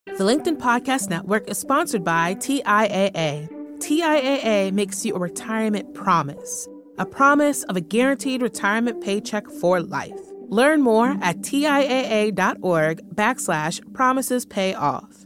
The LinkedIn Podcast Network is sponsored by TIAA. TIAA makes you a retirement promise, a promise of a guaranteed retirement paycheck for life. Learn more at TIAA.org/promises pay off.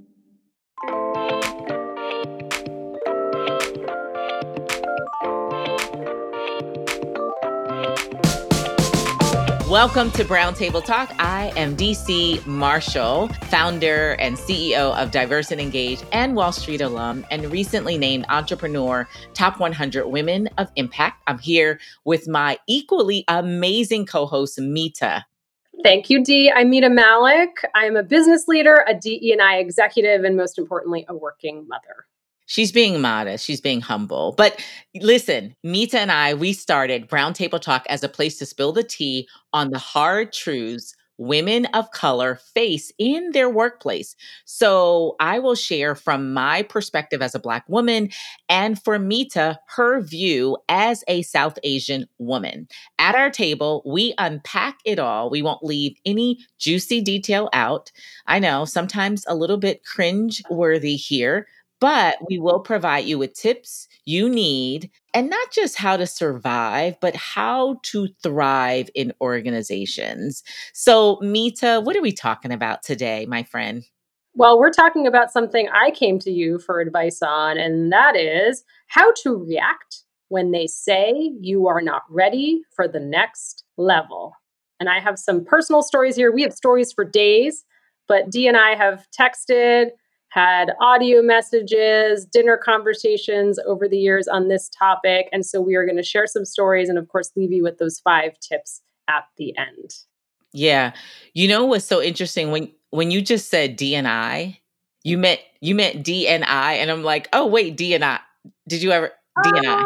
Welcome to Brown Table Talk. I am DC Marshall, founder and CEO of Diverse and Engage and Wall Street alum, and recently named Entrepreneur Top 100 Women of Impact. I'm here with my equally amazing co-host, Mita. Thank you, Dee. I'm Mita Malik. I'm a business leader, a DE&I executive, and most importantly, a working mother. She's being modest. She's being humble. But listen, Mita and I, we started Brown Table Talk as a place to spill the tea on the hard truths women of color face in their workplace. So I will share from my perspective as a Black woman, and for Mita, her view as a South Asian woman. At our table, we unpack it all. We won't leave any juicy detail out. I know, sometimes a little bit cringe worthy here, but we will provide you with tips you need, and not just how to survive, but how to thrive in organizations. So, Mita, what are we talking about today, my friend? Well, we're talking about something I came to you for advice on, and that is how to react when they say you are not ready for the next level. And I have some personal stories here. We have stories for days, but Dee and I have texted, had audio messages, dinner conversations over the years on this topic. And so we are going to share some stories and, of course, leave you with those 5 tips at the end. Yeah. You know what's so interesting? When you just said D&I, you meant D&I, and I'm like, oh wait, D&I. Did you ever D&I?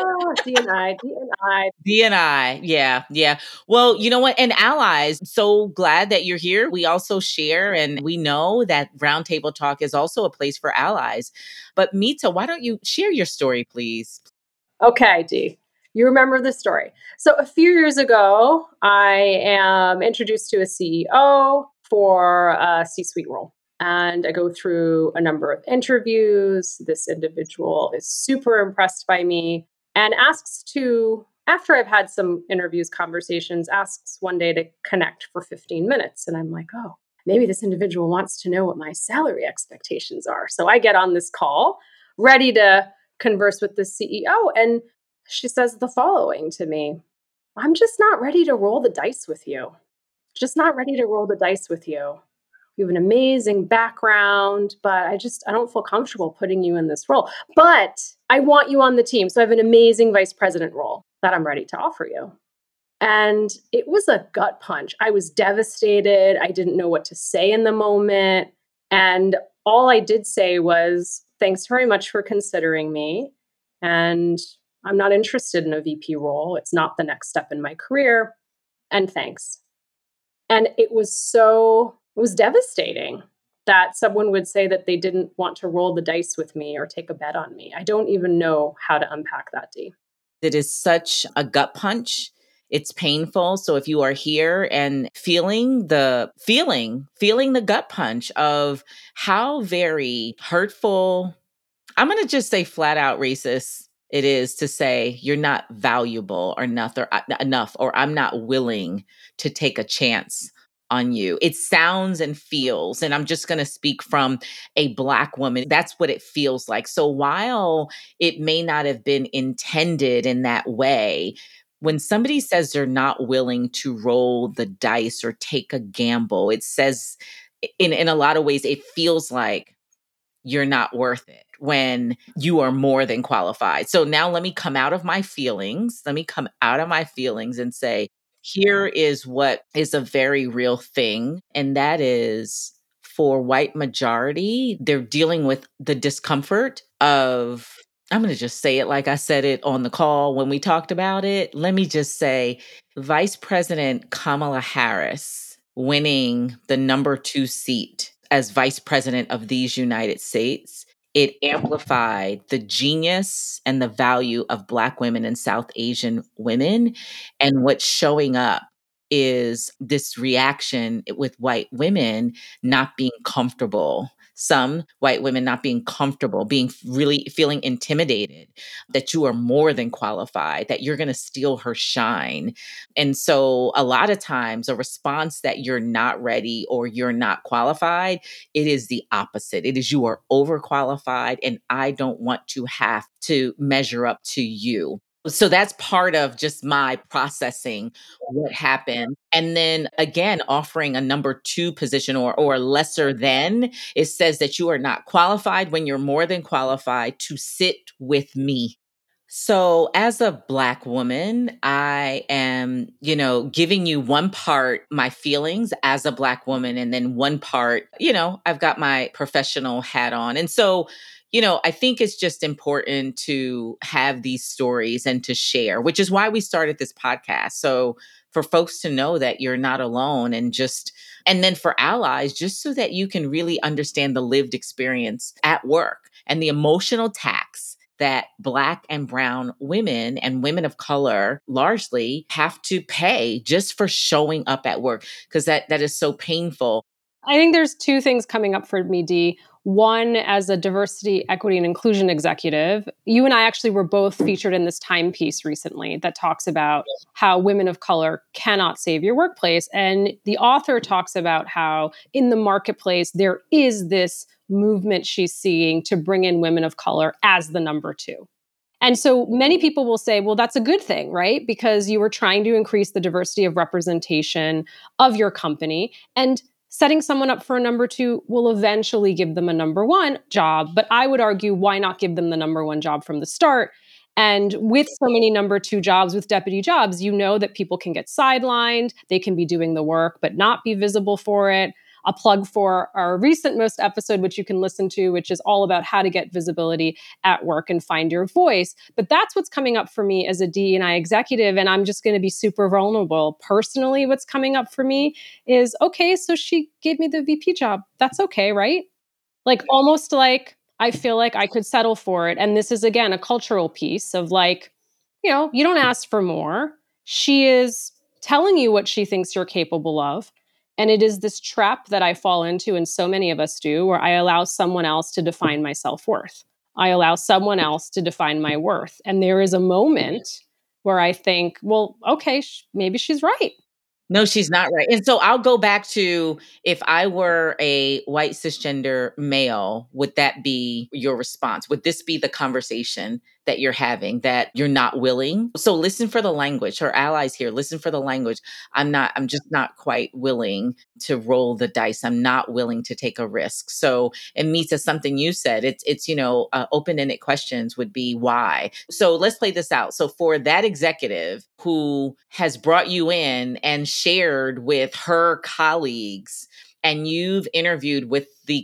D&I. D&I. Yeah. Yeah. Well, you know what? And allies, so glad that you're here. We also share, and we know that Roundtable Talk is also a place for allies. But Mita, why don't you share your story, please? Okay, Dee. You remember the story. So a few years ago, I am introduced to a CEO for a C-suite role. And I go through a number of interviews. This individual is super impressed by me and asks to, after I've had some interviews, conversations, asks one day to connect for 15 minutes. And I'm like, oh, maybe this individual wants to know what my salary expectations are. So I get on this call ready to converse with the CEO. And she says the following to me: I'm just not ready to roll the dice with you. Just not ready to roll the dice with you. You have an amazing background, but I don't feel comfortable putting you in this role. But I want you on the team. So I have an amazing vice president role that I'm ready to offer you. And it was a gut punch. I was devastated. I didn't know what to say in the moment. And all I did say was, thanks very much for considering me. And I'm not interested in a VP role. It's not the next step in my career. And thanks. And it was devastating that someone would say that they didn't want to roll the dice with me or take a bet on me. I don't even know how to unpack that, Dee. It is such a gut punch. It's painful. So if you are here and feeling the gut punch of how very hurtful, I'm going to just say flat out racist it is to say you're not valuable or enough, or I'm not willing to take a chance on you. It sounds and feels, and I'm just going to speak from a Black woman. That's what it feels like. So while it may not have been intended in that way, when somebody says they're not willing to roll the dice or take a gamble, it says in a lot of ways, it feels like you're not worth it when you are more than qualified. So now let me come out of my feelings. Let me come out of my feelings and say, here is what is a very real thing. And that is, for white majority, they're dealing with the discomfort of, I'm going to just say it like I said it on the call when we talked about it. Let me just say, Vice President Kamala Harris winning the number 2 seat as vice president of these United States, it amplified the genius and the value of Black women and South Asian women. And what's showing up is this reaction with white women not being comfortable some white women not being comfortable, being really feeling intimidated that you are more than qualified, that you're going to steal her shine. And so a lot of times a response that you're not ready or you're not qualified, it is the opposite. It is you are overqualified and I don't want to have to measure up to you. So that's part of just my processing what happened. And then again, offering a number two position or lesser than, it says that you are not qualified when you're more than qualified to sit with me. So, as a Black woman, I am, giving you one part my feelings as a Black woman, and then one part, I've got my professional hat on. And so, I think it's just important to have these stories and to share, which is why we started this podcast. So, for folks to know that you're not alone and then for allies, just so that you can really understand the lived experience at work and the emotional tax that Black and brown women and women of color largely have to pay just for showing up at work, because that is so painful. I think there's two things coming up for me, Dee. One, as a diversity, equity, and inclusion executive, you and I actually were both featured in this timepiece recently that talks about how women of color cannot save your workplace. And the author talks about how in the marketplace, there is this movement she's seeing to bring in women of color as the number two. And so many people will say, well, that's a good thing, right? Because you were trying to increase the diversity of representation of your company. And setting someone up for a number two will eventually give them a number one job. But I would argue, why not give them the number one job from the start? And with so many number two jobs, with deputy jobs, you know that people can get sidelined, they can be doing the work, but not be visible for it. A plug for our recent most episode, which you can listen to, which is all about how to get visibility at work and find your voice. But that's what's coming up for me as a D&I executive. And I'm just going to be super vulnerable. Personally, what's coming up for me is, okay, so she gave me the VP job. That's okay, right? Like almost like I feel like I could settle for it. And this is, again, a cultural piece of like, you don't ask for more. She is telling you what she thinks you're capable of. And it is this trap that I fall into, and so many of us do, where I allow someone else to define my self-worth. I allow someone else to define my worth. And there is a moment where I think, well, okay, maybe she's right. No, she's not right. And so I'll go back to, if I were a white cisgender male, would that be your response? Would this be the conversation that you're having, that you're not willing? So listen for the language. Her allies here, listen for the language. I'm just not quite willing to roll the dice. I'm not willing to take a risk. So it meets as something you said. It's open-ended questions would be why. So let's play this out. So for that executive who has brought you in and shared with her colleagues, and you've interviewed with the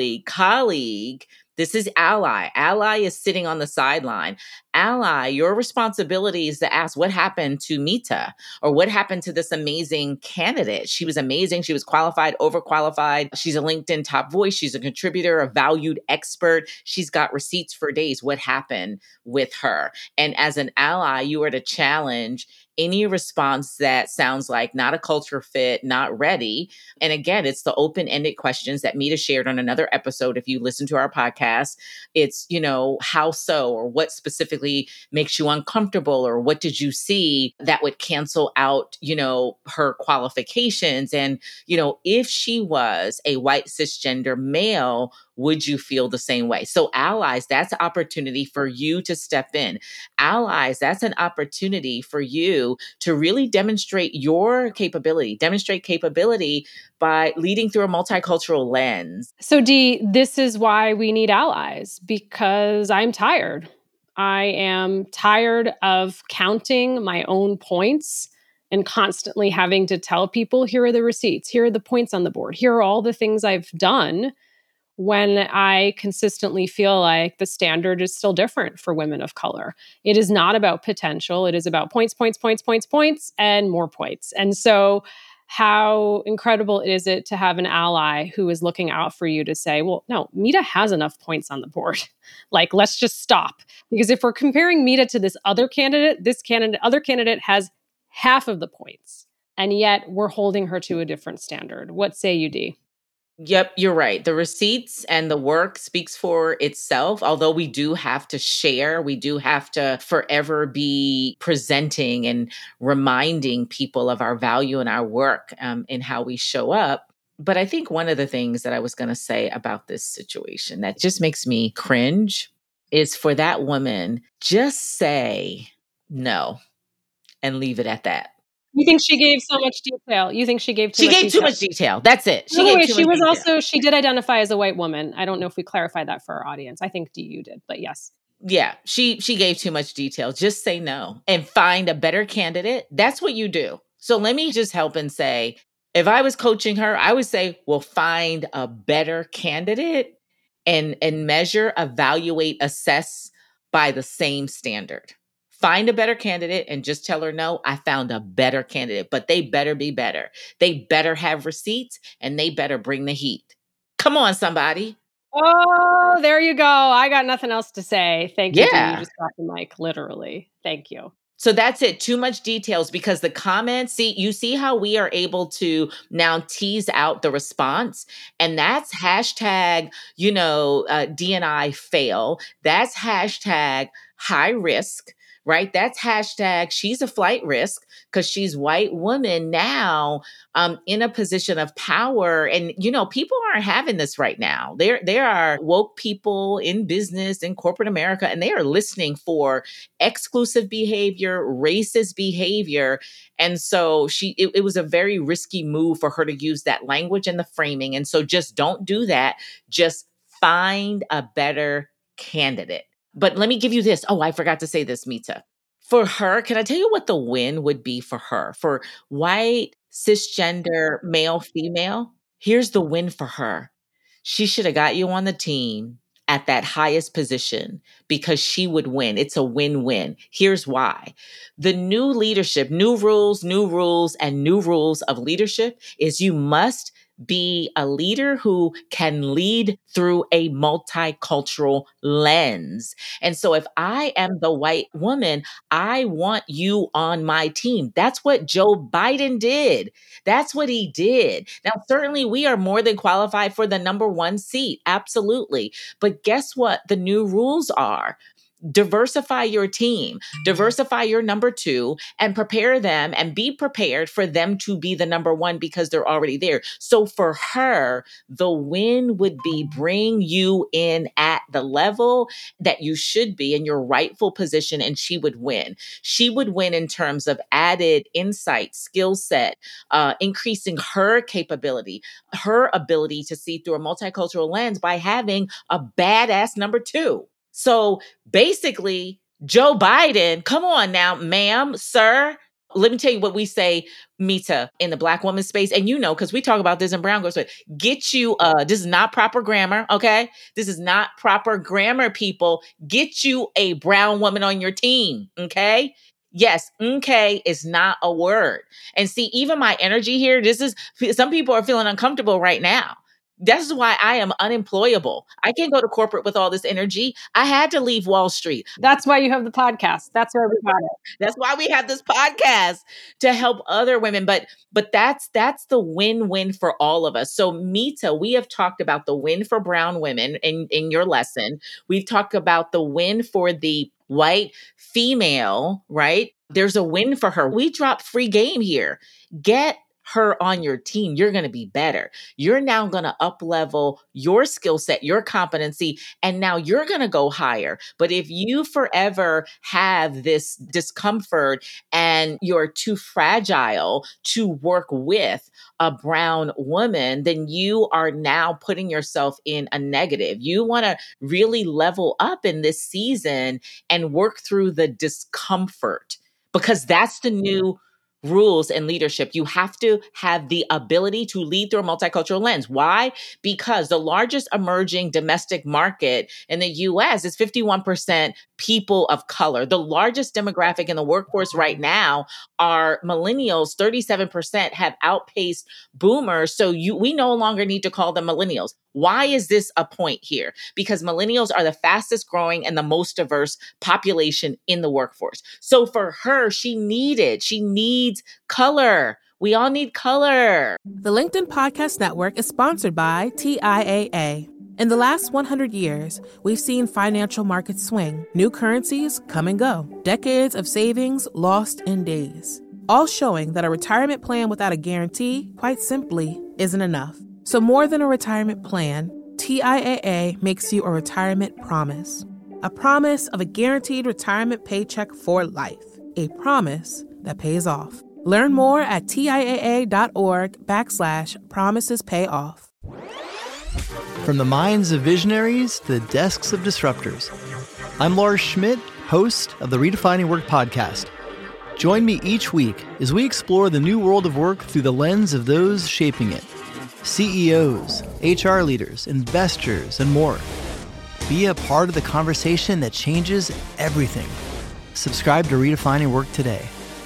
colleague, this is ally. Ally is sitting on the sideline. Ally, your responsibility is to ask, what happened to Mita? Or what happened to this amazing candidate? She was amazing. She was qualified, overqualified. She's a LinkedIn top voice. She's a contributor, a valued expert. She's got receipts for days. What happened with her? And as an ally, you are to challenge any response that sounds like not a culture fit, not ready. And again, it's the open-ended questions that Mita shared on another episode. If you listen to our podcast, it's, how so, or what specifically makes you uncomfortable, or what did you see that would cancel out, her qualifications? And, if she was a white cisgender male, would you feel the same way? So allies, that's an opportunity for you to step in. Allies, that's an opportunity for you to really demonstrate your capability, demonstrate capability by leading through a multicultural lens. So Dee, this is why we need allies, because I'm tired. I am tired of counting my own points and constantly having to tell people, here are the receipts, here are the points on the board, here are all the things I've done, when I consistently feel like the standard is still different for women of color. It is not about potential. It is about points, and more points. And so how incredible is it to have an ally who is looking out for you to say, well, no, Mita has enough points on the board. Like, let's just stop. Because if we're comparing Mita to this other candidate, other candidate has half of the points. And yet we're holding her to a different standard. What say you, Dee? Yep, you're right. The receipts and the work speaks for itself. Although we do have to share, we do have to forever be presenting and reminding people of our value and our work and how we show up. But I think one of the things that I was going to say about this situation that just makes me cringe is for that woman, just say no and leave it at that. You think she gave so much detail? You think she gave too She much gave too detail? much detail. That's it. By She the gave way, too much detail. she did identify as a white woman. I don't know if we clarified that for our audience. I think DU did, but yes. Yeah, she gave too much detail. Just say no and find a better candidate. That's what you do. So let me just help and say, if I was coaching her, I would say, well, find a better candidate and measure, evaluate, assess by the same standard. Find a better candidate and just tell her, no, I found a better candidate, but they better be better. They better have receipts and they better bring the heat. Come on, somebody. Oh, there you go. I got nothing else to say. Thank you, D. You Yeah. just got the mic, literally. Thank you. So that's it. Too much details because the comments, you see how we are able to now tease out the response. And that's hashtag, DNI fail. That's hashtag high risk, right? That's hashtag she's a flight risk because she's white woman now in a position of power. And, people aren't having this right now. There are woke people in business in corporate America, and they are listening for exclusive behavior, racist behavior. And so it was a very risky move for her to use that language and the framing. And so just don't do that. Just find a better candidate. But let me give you this. Oh, I forgot to say this, Mita. For her, can I tell you what the win would be for her? For white, cisgender, male, female, here's the win for her. She should have got you on the team at that highest position because she would win. It's a win-win. Here's why. The new leadership, new rules, and new rules of leadership is you must be a leader who can lead through a multicultural lens. And so if I am the white woman, I want you on my team. That's what Joe Biden did. That's what he did. Now, certainly we are more than qualified for the number one seat. Absolutely. But guess what? The new rules are diversify your team, diversify your number two, and prepare them and be prepared for them to be the number one because they're already there. So for her, the win would be bring you in at the level that you should be in your rightful position, and she would win. She would win in terms of added insight, skill set, increasing her capability, her ability to see through a multicultural lens by having a badass number two. So basically, Joe Biden, come on now, ma'am, sir. Let me tell you what we say, Mita, in the Black woman space. And because we talk about this in Brown Girl Space, get you, this is not proper grammar, okay? This is not proper grammar, people. Get you a brown woman on your team, okay? Yes, okay is not a word. And see, even my energy here, some people are feeling uncomfortable right now. This is why I am unemployable. I can't go to corporate with all this energy. I had to leave Wall Street. That's why you have the podcast. That's where we got it. That's why we have this podcast to help other women. But that's the win-win for all of us. So Mita, we have talked about the win for brown women in your lesson. We've talked about the win for the white female, right? There's a win for her. We drop free game here. Get her on your team. You're going to be better. You're now going to up level your skill set, your competency, and now you're going to go higher. But if you forever have this discomfort and you're too fragile to work with a brown woman, then you are now putting yourself in a negative. You want to really level up in this season and work through the discomfort because that's the new rules and leadership. You have to have the ability to lead through a multicultural lens. Why? Because the largest emerging domestic market in the US is 51% people of color. The largest demographic in the workforce right now are millennials. 37% have outpaced boomers. So we no longer need to call them millennials. Why is this a point here? Because millennials are the fastest growing and the most diverse population in the workforce. So for her, she needs color. We all need color. The LinkedIn Podcast Network is sponsored by TIAA. In the last 100 years, we've seen financial markets swing, new currencies come and go, decades of savings lost in days, all showing that a retirement plan without a guarantee, quite simply, isn't enough. So more than a retirement plan, TIAA makes you a retirement promise. A promise of a guaranteed retirement paycheck for life. A promise that pays off. Learn more at TIAA.org/promisespayoff. From the minds of visionaries to the desks of disruptors, I'm Lars Schmidt, host of the Redefining Work podcast. Join me each week as we explore the new world of work through the lens of those shaping it. CEOs, HR leaders, investors, and more. Be a part of the conversation that changes everything. Subscribe to Redefining Work today.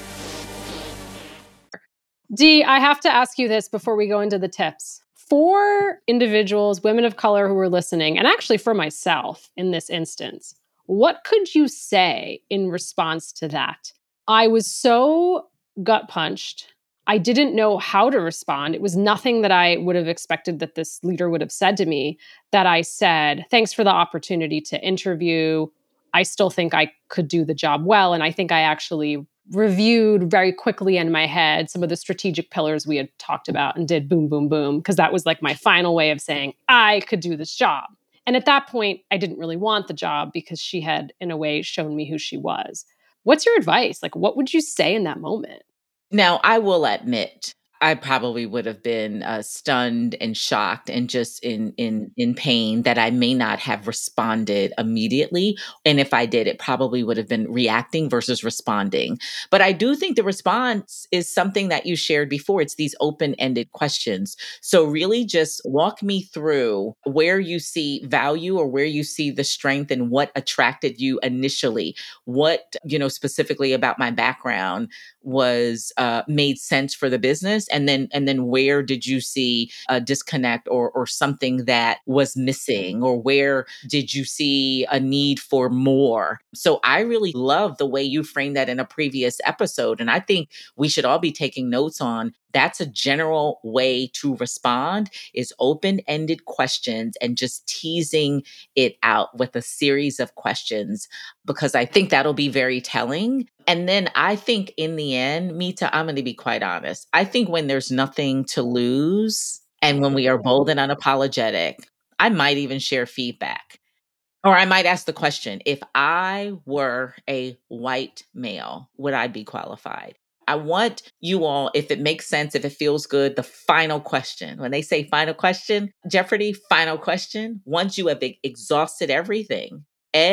Dee, I have to ask you this before we go into the tips. For individuals, women of color who are listening, and actually for myself in this instance, what could you say in response to that? I was so gut punched. I didn't know how to respond. It was nothing that I would have expected that this leader would have said to me, that I said, thanks for the opportunity to interview. I still think I could do the job well. And I think I actually reviewed very quickly in my head some of the strategic pillars we had talked about and did boom, boom, boom, because that was like my final way of saying I could do this job. And at that point, I didn't really want the job because she had, in a way, shown me who she was. What's your advice? Like, what would you say in that moment? Now, I will admit, I probably would have been stunned and shocked and just in pain that I may not have responded immediately. And if I did, it probably would have been reacting versus responding. But I do think the response is something that you shared before. It's these open-ended questions. So really just walk me through where you see value or where you see the strength and what attracted you initially. What, specifically about my background was made sense for the business, and then where did you see a disconnect or something that was missing, or where did you see a need for more? So I really love the way you framed that in a previous episode, and I think we should all be taking notes on that's a general way to respond, is open-ended questions and just teasing it out with a series of questions, because I think that'll be very telling. And then I think in the end, Mita, I'm going to be quite honest. I think when there's nothing to lose and when we are bold and unapologetic, I might even share feedback. Or I might ask the question, if I were a white male, would I be qualified? I want you all, if it makes sense, if it feels good, the final question. When they say final question, Jeopardy, final question. Once you have exhausted everything,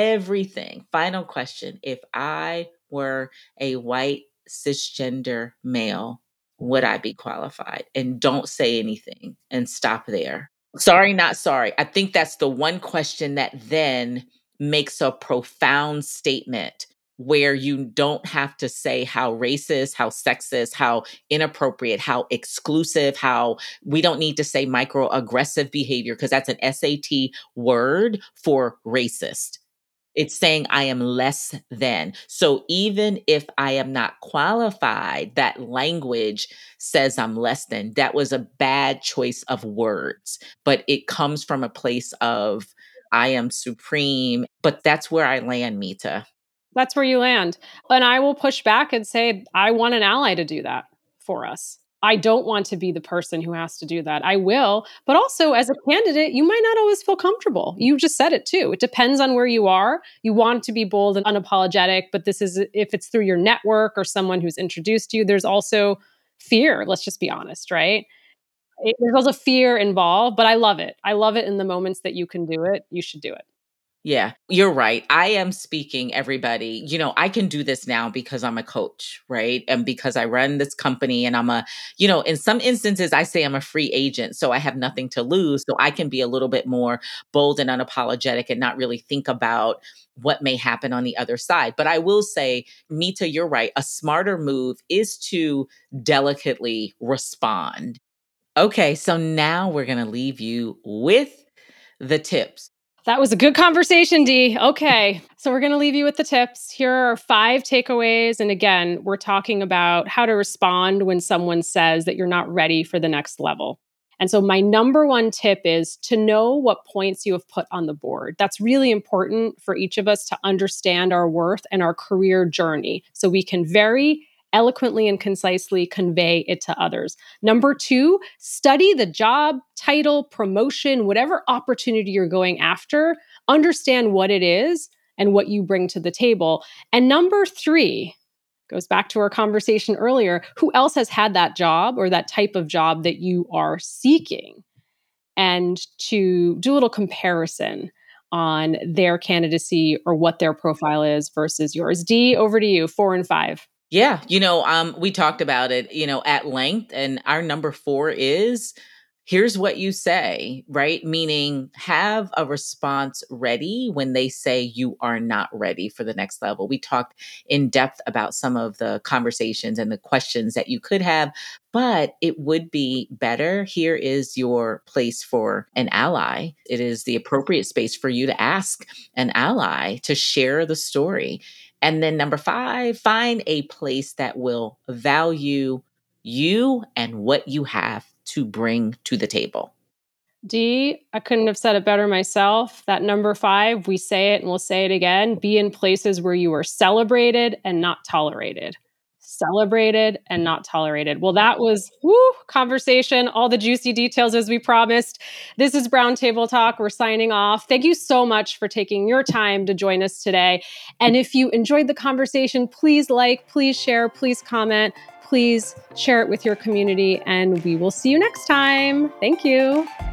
final question. If I were a white cisgender male, would I be qualified? And don't say anything and stop there. Sorry, not sorry. I think that's the one question that then makes a profound statement where you don't have to say how racist, how sexist, how inappropriate, how exclusive, how we don't need to say microaggressive behavior, because that's an SAT word for racist. It's saying I am less than. So even if I am not qualified, that language says I'm less than. That was a bad choice of words, but it comes from a place of I am supreme. But that's where I land, Mita. That's where you land. And I will push back and say, I want an ally to do that for us. I don't want to be the person who has to do that. I will. But also, as a candidate, you might not always feel comfortable. You just said it too. It depends on where you are. You want to be bold and unapologetic, but this is if it's through your network or someone who's introduced you, there's also fear. Let's just be honest, right? There's also fear involved, but I love it. I love it in the moments that you can do it. You should do it. Yeah, you're right. I am speaking, everybody. I can do this now because I'm a coach, right? And because I run this company and I'm in some instances, I say I'm a free agent. So I have nothing to lose. So I can be a little bit more bold and unapologetic and not really think about what may happen on the other side. But I will say, Mita, you're right. A smarter move is to delicately respond. Okay, so now we're going to leave you with the tips. That was a good conversation, Dee. Okay. So we're going to leave you with the tips. Here are 5 takeaways. And again, we're talking about how to respond when someone says that you're not ready for the next level. And so my number 1 tip is to know what points you have put on the board. That's really important for each of us to understand our worth and our career journey so we can very eloquently and concisely convey it to others. Number 2, study the job, title, promotion, whatever opportunity you're going after. Understand what it is and what you bring to the table. And number 3, goes back to our conversation earlier, who else has had that job or that type of job that you are seeking? And to do a little comparison on their candidacy or what their profile is versus yours. Dee, over to you, 4 and 5. Yeah, we talked about it, at length, and our number 4 is here's what you say, right? Meaning have a response ready when they say you are not ready for the next level. We talked in depth about some of the conversations and the questions that you could have, but it would be better. Here is your place for an ally. It is the appropriate space for you to ask an ally to share the story. And then number 5, find a place that will value you and what you have to bring to the table. Dee, I couldn't have said it better myself. That number 5, we say it and we'll say it again. Be in places where you are celebrated and not tolerated. Celebrated and not tolerated. Well, that was conversation, all the juicy details as we promised. This is Brown Table Talk. We're signing off. Thank you so much for taking your time to join us today. And if you enjoyed the conversation, please like, please share, please comment, please share it with your community, and we will see you next time. Thank you.